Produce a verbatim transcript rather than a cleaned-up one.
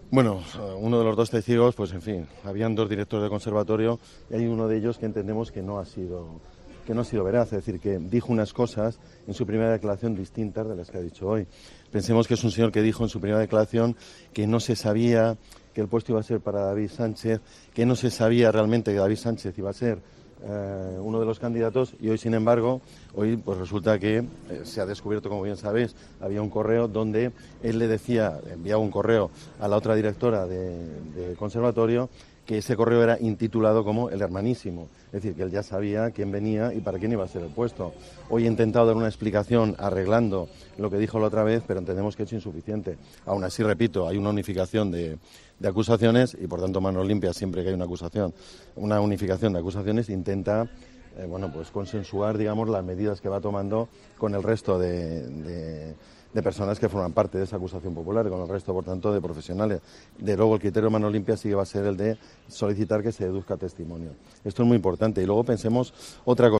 Bueno, uno de los dos testigos, pues en fin, habían dos directores de conservatorio y hay uno de ellos que entendemos que no ha sido que no ha sido veraz, es decir, que dijo unas cosas en su primera declaración distintas de las que ha dicho hoy. Pensemos que es un señor que dijo en su primera declaración que no se sabía que el puesto iba a ser para David Sánchez, que no se sabía realmente que David Sánchez iba a ser eh, uno de los candidatos y hoy, sin embargo, hoy pues resulta que eh, se ha descubierto, como bien sabéis, había un correo donde él le decía, enviaba un correo a la otra directora de, de conservatorio, que ese correo era intitulado como El Hermanísimo, es decir, que él ya sabía quién venía y para quién iba a ser el puesto. Hoy he intentado dar una explicación arreglando lo que dijo la otra vez, pero entendemos que es insuficiente. Aún así, repito, hay una unificación de, de acusaciones y, por tanto, manos limpias siempre que hay una acusación, una unificación de acusaciones, intenta eh, bueno, pues consensuar, digamos, las medidas que va tomando con el resto de... de de personas que forman parte de esa acusación popular, con el resto, por tanto, de profesionales. De luego, el criterio de manos limpias sí que va a ser el de solicitar que se deduzca testimonio. Esto es muy importante. Y luego pensemos otra cosa.